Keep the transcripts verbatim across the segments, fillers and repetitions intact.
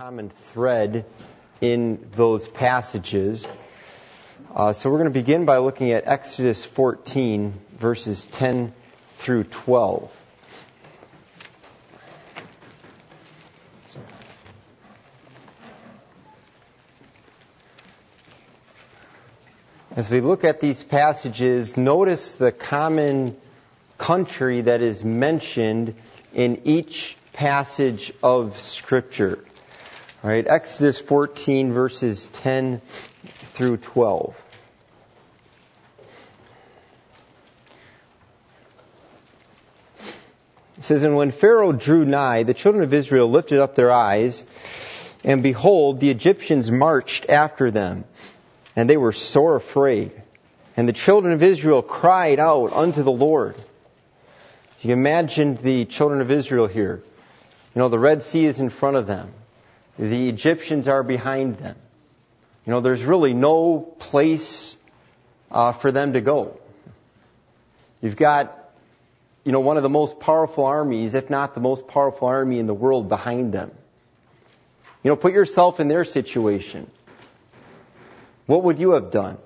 common thread in those passages. Uh, so we're going to begin by looking at Exodus fourteen, verses ten through twelve. As we look at these passages, notice the common country that is mentioned in each passage of Scripture. All right, Exodus fourteen, verses ten through twelve. It says, "And when Pharaoh drew nigh, the children of Israel lifted up their eyes, and behold, the Egyptians marched after them, and they were sore afraid. And the children of Israel cried out unto the Lord." You can imagine the children of Israel here. You know, the Red Sea is in front of them. The Egyptians are behind them. You know, there's really no place uh, for them to go. You've got, you know, one of the most powerful armies, if not the most powerful army in the world, behind them. You know, put yourself in their situation. What would you have done?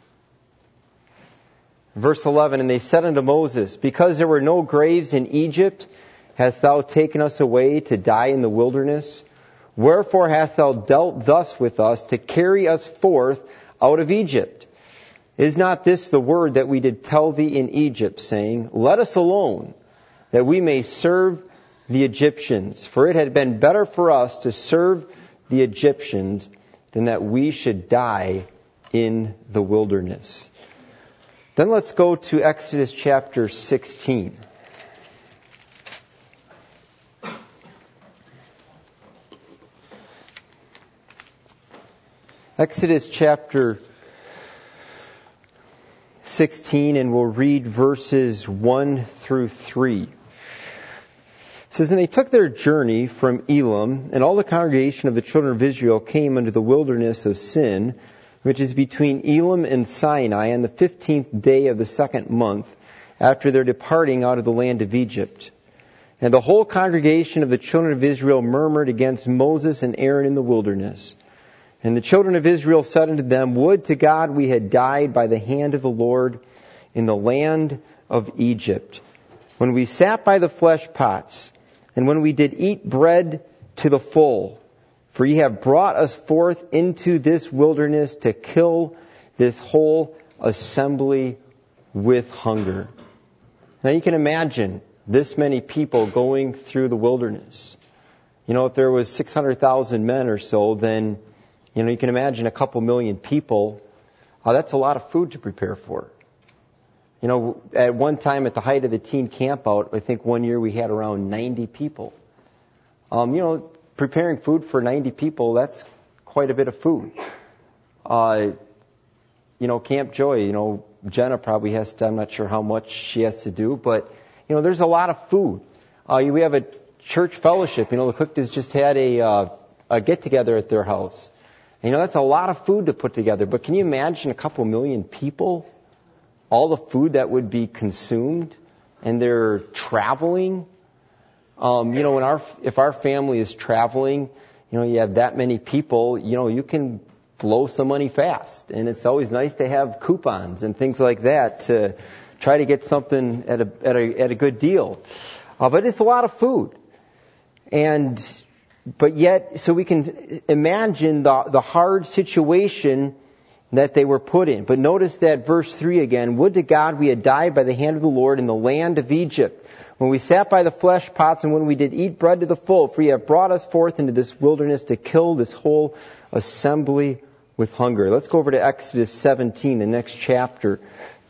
Verse eleven, "And they said unto Moses, Because there were no graves in Egypt, hast thou taken us away to die in the wilderness? Wherefore hast thou dealt thus with us, to carry us forth out of Egypt? Is not this the word that we did tell thee in Egypt, saying, Let us alone, that we may serve the Egyptians? For it had been better for us to serve the Egyptians than that we should die in the wilderness." Then let's go to Exodus chapter sixteen. Exodus chapter sixteen, and we'll read verses one through three. It says, "And they took their journey from Elim, and all the congregation of the children of Israel came unto the wilderness of Sin, which is between Elim and Sinai, on the fifteenth day of the second month, after their departing out of the land of Egypt. And the whole congregation of the children of Israel murmured against Moses and Aaron in the wilderness. And the children of Israel said unto them, Would to God we had died by the hand of the Lord in the land of Egypt, when we sat by the flesh pots, and when we did eat bread to the full. For ye have brought us forth into this wilderness to kill this whole assembly with hunger." Now you can imagine this many people going through the wilderness. You know, if there was six hundred thousand men or so, then, you know, you can imagine a couple million people. Uh, that's a lot of food to prepare for. You know, at one time at the height of the teen campout, I think one year we had around ninety people. Um, you know, preparing food for ninety people, that's quite a bit of food. Uh, you know, Camp Joy, you know, Jenna probably has to, I'm not sure how much she has to do, but, you know, there's a lot of food. Uh, we have a church fellowship. You know, the Cooktas just had a, uh, a get-together at their house. And, you know, that's a lot of food to put together. But can you imagine a couple million people? All the food that would be consumed, and they're traveling. Um, you know, when our if our family is traveling, you know, you have that many people, you know, you can blow some money fast. And it's always nice to have coupons and things like that to try to get something at a at a at a good deal. Uh, but it's a lot of food, and but yet, so we can imagine the the hard situation that they were put in. But notice that verse three again, "Would to God we had died by the hand of the Lord in the land of Egypt, when we sat by the flesh pots, and when we did eat bread to the full, for ye have brought us forth into this wilderness to kill this whole assembly with hunger." Let's go over to Exodus seventeen, the next chapter.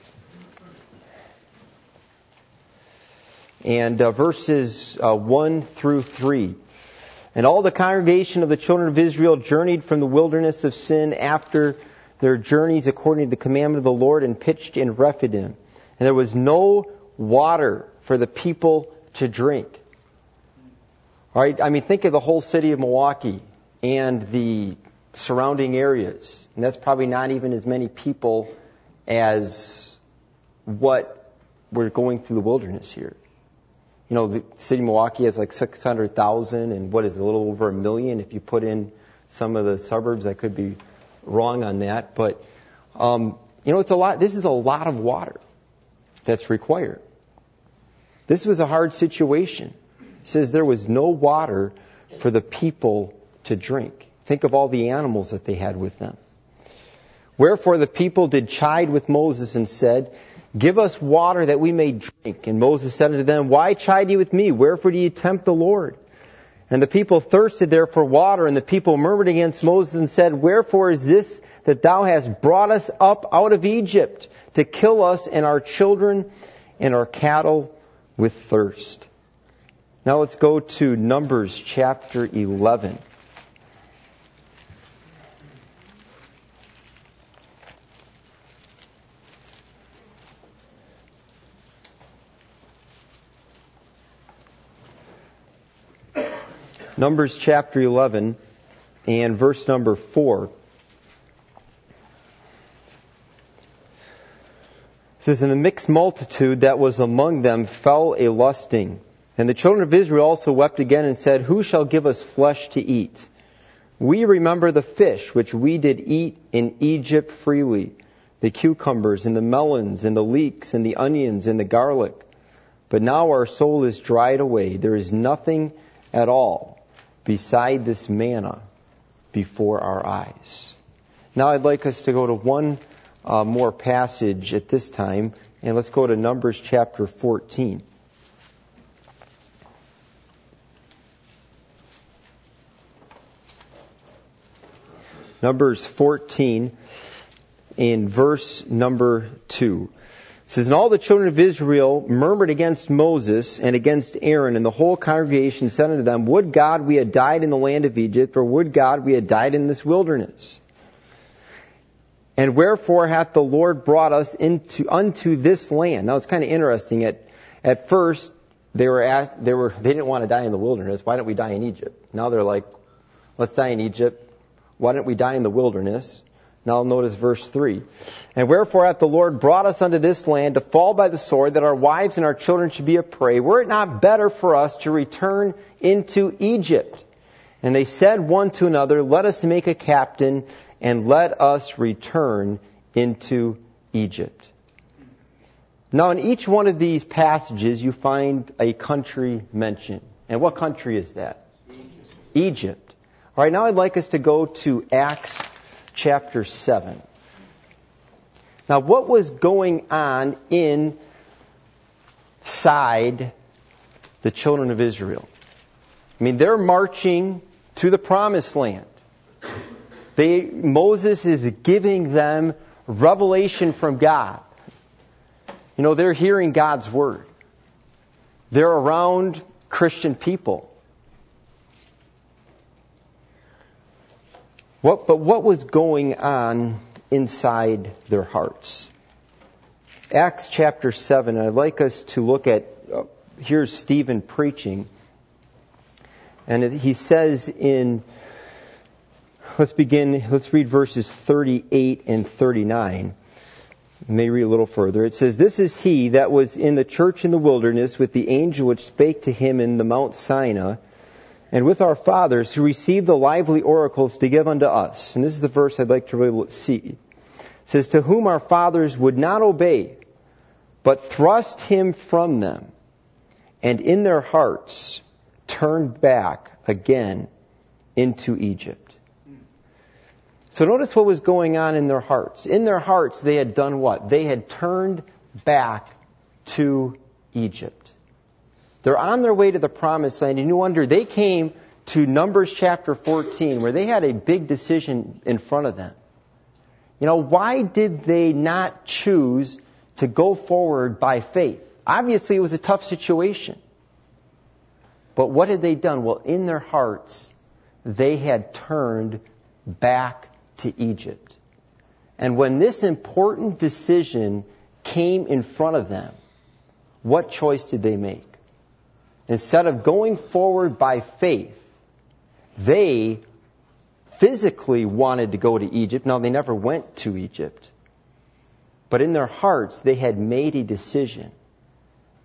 And uh, verses uh, one through three. "And all the congregation of the children of Israel journeyed from the wilderness of Sin after their journeys according to the commandment of the Lord, and pitched in Rephidim. And there was no water for the people to drink." All right, I mean, think of the whole city of Milwaukee and the surrounding areas. And that's probably not even as many people as what we're going through the wilderness here. You know, the city of Milwaukee has like six hundred thousand, and what is it, a little over a million if you put in some of the suburbs. I could be wrong on that, but um, you know, it's a lot. This is a lot of water that's required. This was a hard situation. It says there was no water for the people to drink. Think of all the animals that they had with them. Wherefore the people did chide with Moses and said, give us water that we may drink. And Moses said unto them, why chide ye with me? Wherefore do ye tempt the Lord? And the people thirsted there for water, and the people murmured against Moses and said, wherefore is this that thou hast brought us up out of Egypt to kill us and our children and our cattle with thirst? Now let's go to Numbers chapter eleven. Numbers chapter eleven and verse number four. It says, and the mixed multitude that was among them fell a lusting. And the children of Israel also wept again and said, who shall give us flesh to eat? We remember the fish which we did eat in Egypt freely, the cucumbers and the melons and the leeks and the onions and the garlic. But now our soul is dried away. There is nothing at all beside this manna before our eyes. Now I'd like us to go to one uh, more passage at this time, and let's go to Numbers chapter fourteen. Numbers fourteen in verse number two. It says, and all the children of Israel murmured against Moses and against Aaron, and the whole congregation said unto them, would God we had died in the land of Egypt, or would God we had died in this wilderness? And wherefore hath the Lord brought us into unto this land? Now it's kind of interesting. At at first they were at, they were they didn't want to die in the wilderness. Why don't we die in Egypt? Now they're like, let's die in Egypt. Why don't we die in the wilderness? Now notice verse three. And wherefore hath the Lord brought us unto this land to fall by the sword, that our wives and our children should be a prey? Were it not better for us to return into Egypt? And they said one to another, let us make a captain, and let us return into Egypt. Now in each one of these passages you find a country mentioned. And what country is that? Egypt. Egypt. All right, now I'd like us to go to Acts chapter seven. Now, what was going on inside the children of Israel? I mean, they're marching to the promised land. They, Moses is giving them revelation from God. You know, they're hearing God's word. They're around Christian people. What, but what was going on inside their hearts? Acts chapter seven, I'd like us to look at, uh, here's Stephen preaching. And it, he says in, let's begin, let's read verses thirty-eight and thirty-nine. You may read a little further. It says, this is he that was in the church in the wilderness with the angel which spake to him in the Mount Sinai, and with our fathers who received the lively oracles to give unto us. And this is the verse I'd like to really see. It says, to whom our fathers would not obey, but thrust him from them, and in their hearts turned back again into Egypt. So notice what was going on in their hearts. In their hearts they had done what? They had turned back to Egypt. They're on their way to the promised land, and you wonder, they came to Numbers chapter fourteen, where they had a big decision in front of them. You know, why did they not choose to go forward by faith? Obviously, it was a tough situation. But what had they done? Well, in their hearts, they had turned back to Egypt. And when this important decision came in front of them, what choice did they make? Instead of going forward by faith, they physically wanted to go to Egypt. Now, they never went to Egypt. But in their hearts, they had made a decision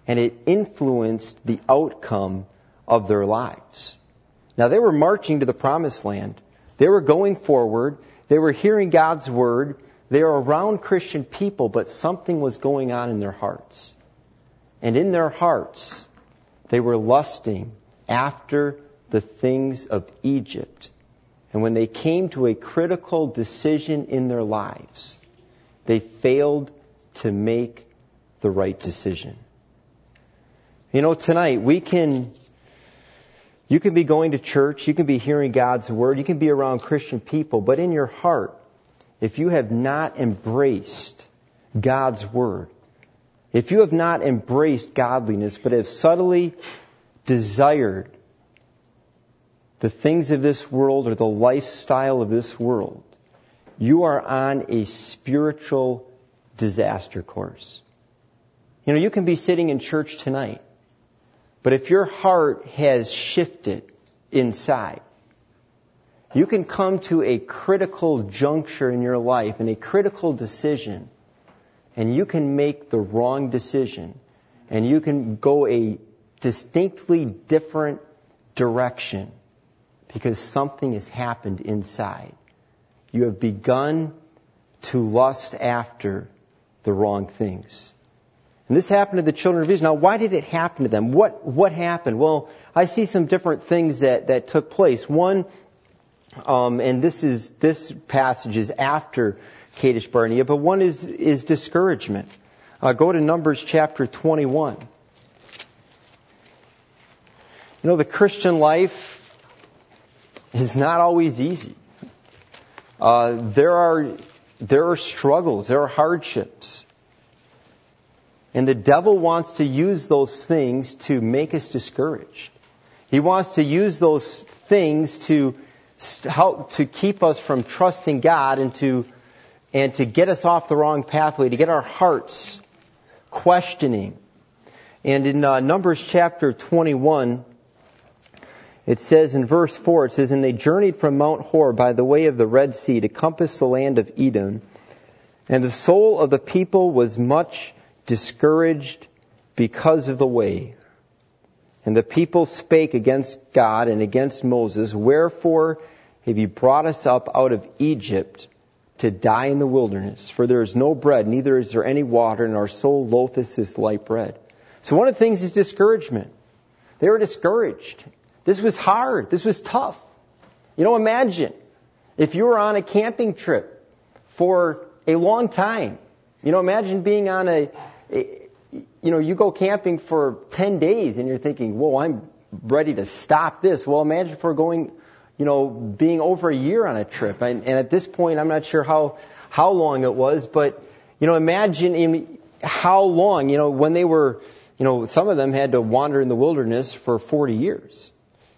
and it influenced the outcome of their lives. Now, they were marching to the promised land. They were going forward. They were hearing God's word. They were around Christian people, but something was going on in their hearts. And in their hearts, they were lusting after the things of Egypt. And when they came to a critical decision in their lives, they failed to make the right decision. You know, tonight we can, you can be going to church, you can be hearing God's word, you can be around Christian people, but in your heart, if you have not embraced God's word, if you have not embraced godliness, but have subtly desired the things of this world or the lifestyle of this world, you are on a spiritual disaster course. You know, you can be sitting in church tonight, but if your heart has shifted inside, you can come to a critical juncture in your life and a critical decision, and you can make the wrong decision, and you can go a distinctly different direction because something has happened inside. You have begun to lust after the wrong things. And this happened to the children of Israel. Now, why did it happen to them? What what happened? Well, I see some different things that, that took place. One, um, and this is this passage is after Kadesh Barnea, but one is is discouragement. Uh, go to Numbers chapter twenty-one. You know, the Christian life is not always easy. Uh, there are there are struggles, there are hardships. And the devil wants to use those things to make us discouraged. He wants to use those things to help to keep us from trusting God and to and to get us off the wrong pathway, to get our hearts questioning. And in uh, Numbers chapter twenty-one, it says in verse four, it says, "And they journeyed from Mount Hor by the way of the Red Sea to compass the land of Edom. And the soul of the people was much discouraged because of the way. And the people spake against God and against Moses, Wherefore have you brought us up out of Egypt to die in the wilderness? For there is no bread, neither is there any water, and our soul loatheth this light bread." So one of the things is discouragement. They were discouraged. This was hard. This was tough. You know, imagine if you were on a camping trip for a long time. You know, imagine being on a, a you know, you go camping for ten days and you're thinking, whoa, I'm ready to stop this. Well, imagine if we're going, you know, being over a year on a trip. And, and at this point, I'm not sure how, how long it was, but, you know, imagine in how long, you know, when they were, you know, some of them had to wander in the wilderness for forty years.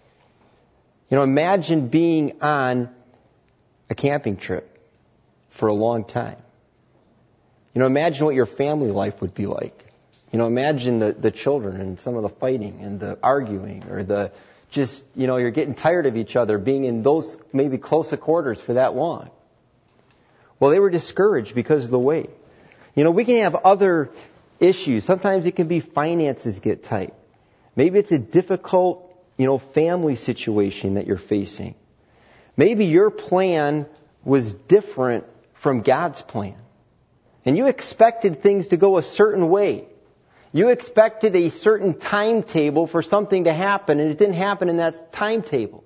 You know, imagine being on a camping trip for a long time. You know, imagine what your family life would be like. You know, imagine the, the children and some of the fighting and the arguing or the just, you know, you're getting tired of each other being in those maybe close quarters for that long. Well, they were discouraged because of the way. You know, we can have other issues. Sometimes it can be finances get tight. Maybe it's a difficult, you know, family situation that you're facing. Maybe your plan was different from God's plan. And you expected things to go a certain way. You expected a certain timetable for something to happen, and it didn't happen in that timetable.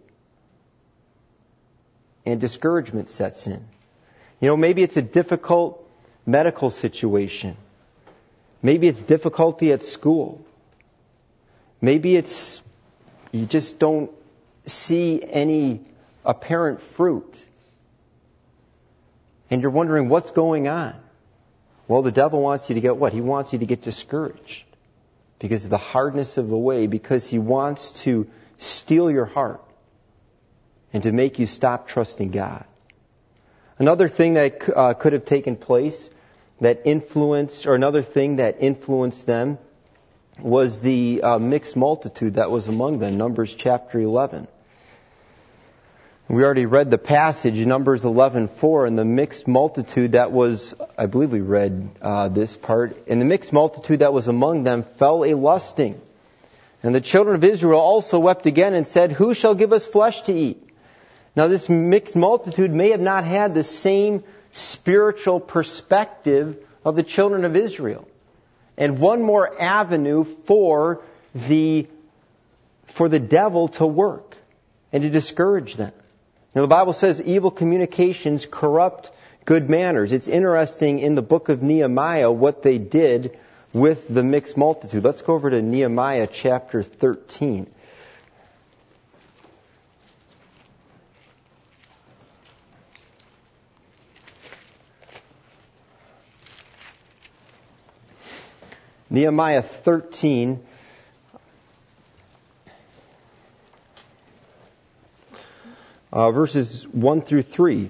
And discouragement sets in. You know, maybe it's a difficult medical situation. Maybe it's difficulty at school. Maybe it's you just don't see any apparent fruit. And you're wondering what's going on. Well, the devil wants you to get what? He wants you to get discouraged because of the hardness of the way, because he wants to steal your heart and to make you stop trusting God. Another thing that uh, could have taken place that influenced, or another thing that influenced them was the uh, mixed multitude that was among them, Numbers chapter eleven. We already read the passage in Numbers eleven four, and the mixed multitude that was, I believe we read uh, this part, and the mixed multitude that was among them fell a lusting. And the children of Israel also wept again and said, who shall give us flesh to eat? Now this mixed multitude may have not had the same spiritual perspective of the children of Israel. And one more avenue for the, for the devil to work and to discourage them. Now the Bible says evil communications corrupt good manners. It's interesting in the book of Nehemiah what they did with the mixed multitude. Let's go over to Nehemiah chapter thirteen. Nehemiah thirteen. Uh, verses one through three. It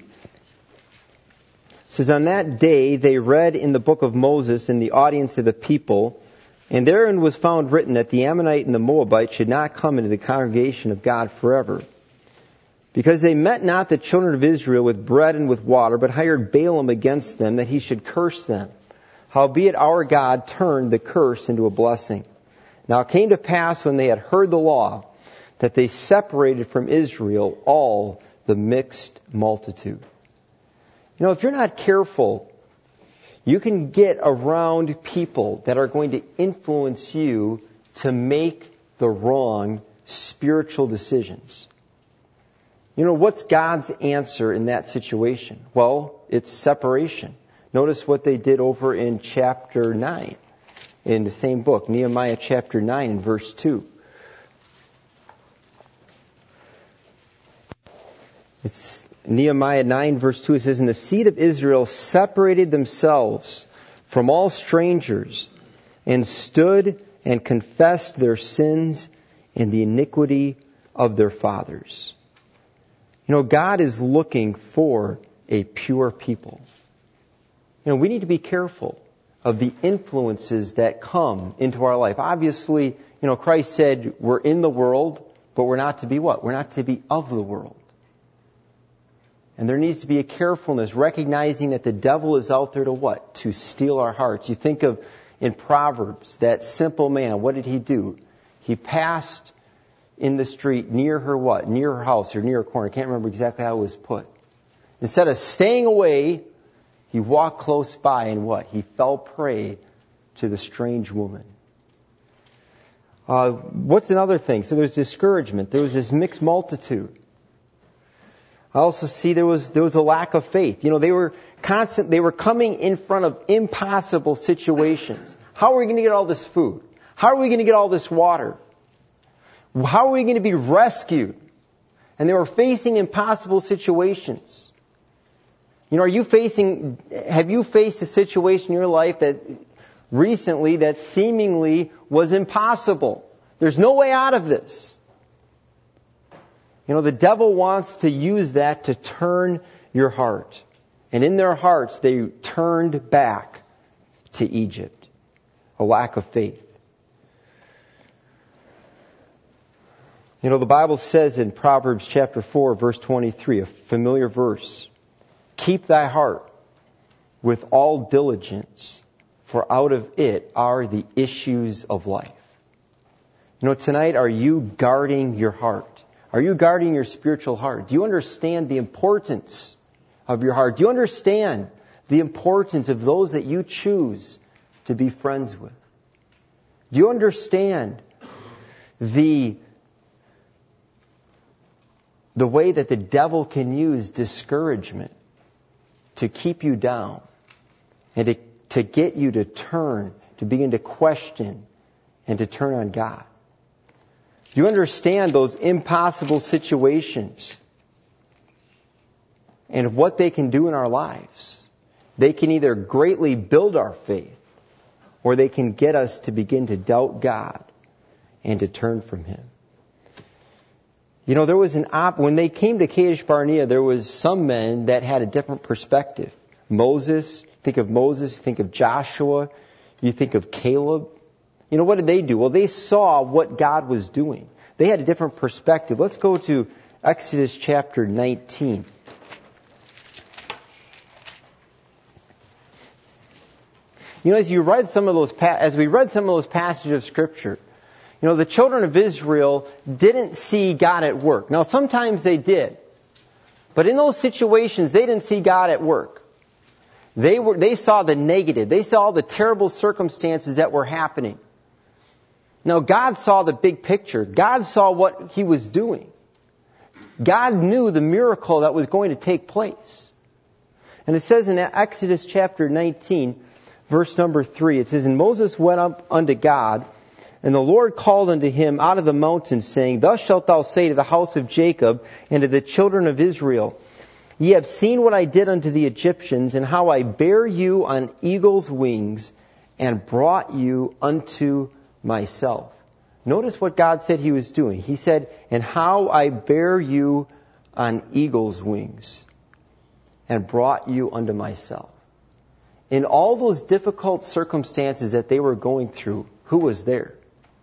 says, on that day they read in the book of Moses in the audience of the people, and therein was found written that the Ammonite and the Moabite should not come into the congregation of God forever. Because they met not the children of Israel with bread and with water, but hired Balaam against them, that he should curse them. Howbeit our God turned the curse into a blessing. Now it came to pass when they had heard the law, that they separated from Israel all the mixed multitude. You know, if you're not careful, you can get around people that are going to influence you to make the wrong spiritual decisions. You know, what's God's answer in that situation? Well, it's separation. Notice what they did over in chapter nine, in the same book, Nehemiah chapter nine and verse two. It's Nehemiah nine verse two. It says, and the seed of Israel separated themselves from all strangers and stood and confessed their sins and the iniquity of their fathers. You know, God is looking for a pure people. You know, we need to be careful of the influences that come into our life. Obviously, you know, Christ said we're in the world, but we're not to be what? We're not to be of the world. And there needs to be a carefulness, recognizing that the devil is out there to what? To steal our hearts. You think of in Proverbs, that simple man, what did he do? He passed in the street near her what? Near her house or near her corner. I can't remember exactly how it was put. Instead of staying away, he walked close by and what? He fell prey to the strange woman. Uh, what's another thing? So there's discouragement. There was this mixed multitude. I also see there was there was a lack of faith. You know, they were constant. They were coming in front of impossible situations. How are we going to get all this food? How are we going to get all this water? How are we going to be rescued? And they were facing impossible situations. You know, are you facing? Have you faced a situation in your life that recently that seemingly was impossible? There's no way out of this. You know, the devil wants to use that to turn your heart. And in their hearts, they turned back to Egypt. A lack of faith. You know, the Bible says in Proverbs chapter four, verse twenty-three, a familiar verse, keep thy heart with all diligence, for out of it are the issues of life. You know, tonight, are you guarding your heart? Are you guarding your spiritual heart? Do you understand the importance of your heart? Do you understand the importance of those that you choose to be friends with? Do you understand the, the way that the devil can use discouragement to keep you down and to, to get you to turn, to begin to question and to turn on God? Do you understand those impossible situations and what they can do in our lives? They can either greatly build our faith or they can get us to begin to doubt God and to turn from Him. You know, there was an op- when they came to Kadesh Barnea, there was some men that had a different perspective. Moses, think of Moses, think of Joshua, you think of Caleb. You know, what did they do? Well, they saw what God was doing. They had a different perspective. Let's go to Exodus chapter nineteen. You know, as you read some of those, as we read some of those passages of Scripture, you know, the children of Israel didn't see God at work. Now, sometimes they did. But in those situations, they didn't see God at work. They were, they saw the negative. They saw the terrible circumstances that were happening. Now, God saw the big picture. God saw what He was doing. God knew the miracle that was going to take place. And it says in Exodus chapter nineteen, verse number three, it says, "And Moses went up unto God, and the Lord called unto him out of the mountain, saying, Thus shalt thou say to the house of Jacob and to the children of Israel, Ye have seen what I did unto the Egyptians, and how I bare you on eagle's wings, and brought you unto myself." Notice what God said He was doing. He said, "And how I bare you on eagle's wings, and brought you unto myself." In all those difficult circumstances that they were going through, who was there?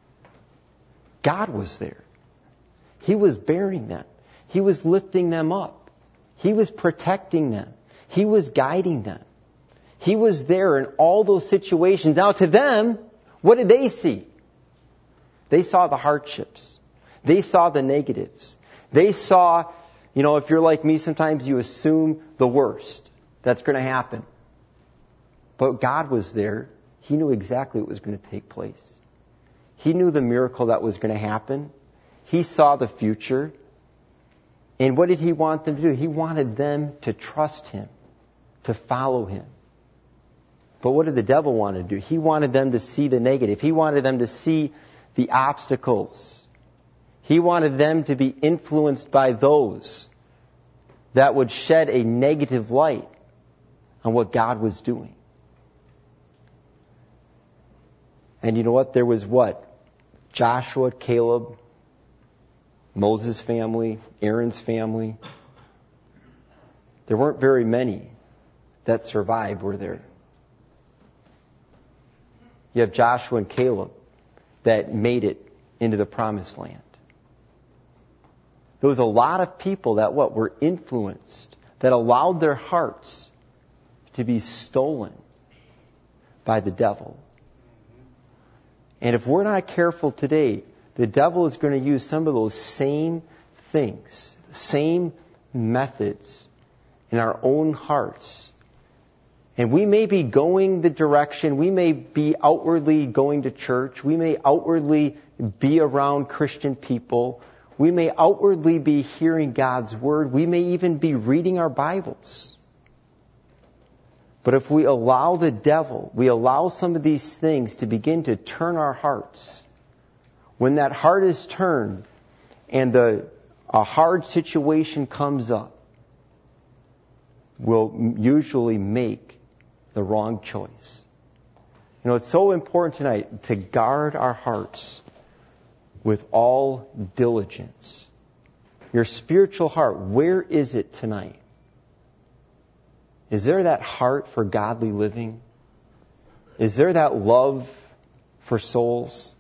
God was there. He was bearing them. He was lifting them up. He was protecting them. He was guiding them. He was there in all those situations. Now to them, what did they see? They saw the hardships. They saw the negatives. They saw, you know, if you're like me, sometimes you assume the worst that's going to happen. But God was there. He knew exactly what was going to take place. He knew the miracle that was going to happen. He saw the future. And what did He want them to do? He wanted them to trust Him, to follow Him. But what did the devil want to do? He wanted them to see the negative. He wanted them to see the obstacles. He wanted them to be influenced by those that would shed a negative light on what God was doing. And you know what? There was what? Joshua, Caleb, Moses' family, Aaron's family. There weren't very many that survived, were there? You have Joshua and Caleb that made it into the promised land. There was a lot of people that what were influenced, that allowed their hearts to be stolen by the devil. And if we're not careful today, the devil is going to use some of those same things, the same methods in our own hearts. And we may be going the direction, we may be outwardly going to church, we may outwardly be around Christian people, we may outwardly be hearing God's Word, we may even be reading our Bibles. But if we allow the devil, we allow some of these things to begin to turn our hearts, when that heart is turned and the, a hard situation comes up, we'll usually make the wrong choice. You know, it's so important tonight to guard our hearts with all diligence. Your spiritual heart, where is it tonight? Is there that heart for godly living? Is there that love for souls?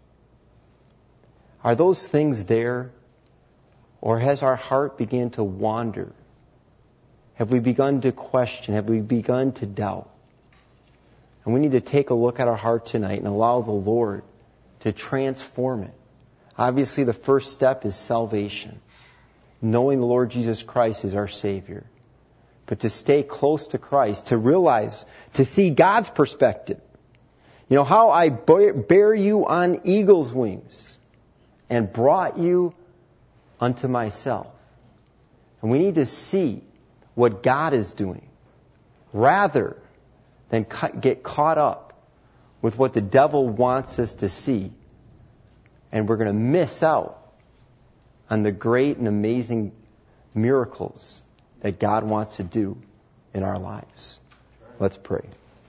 Are those things there? Or has our heart begun to wander? Have we begun to question? Have we begun to doubt? And we need to take a look at our heart tonight and allow the Lord to transform it. Obviously, the first step is salvation. Knowing the Lord Jesus Christ is our Savior. But to stay close to Christ, to realize, to see God's perspective. You know, how I bear you on eagle's wings and brought you unto myself. And we need to see what God is doing rather than get caught up with what the devil wants us to see. And we're going to miss out on the great and amazing miracles that God wants to do in our lives. Let's pray.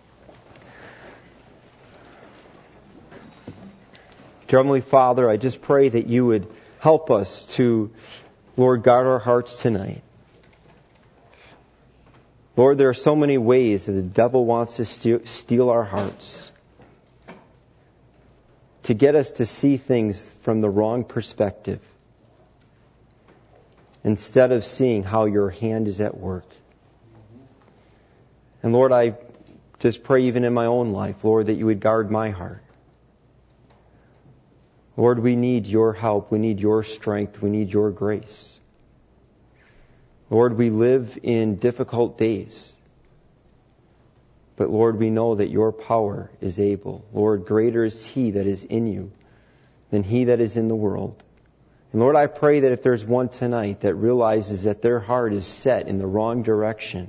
Dear Heavenly Father, I just pray that you would help us to, Lord, guard our hearts tonight. Lord, there are so many ways that the devil wants to steal, steal our hearts, to get us to see things from the wrong perspective. instead of seeing how your hand is at work. And Lord, I just pray even in my own life, Lord, that you would guard my heart. Lord, we need your help. We need your strength. We need your grace. Lord, we live in difficult days. But Lord, we know that your power is able. Lord, greater is he that is in you than he that is in the world. And Lord, I pray that if there's one tonight that realizes that their heart is set in the wrong direction,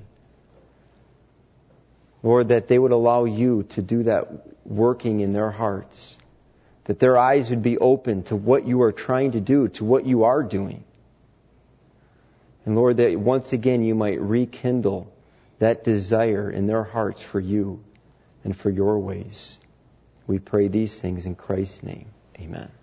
Lord, that they would allow you to do that working in their hearts. That their eyes would be open to what you are trying to do, to what you are doing. And Lord, that once again you might rekindle that desire in their hearts for you and for your ways. We pray these things in Christ's name. Amen.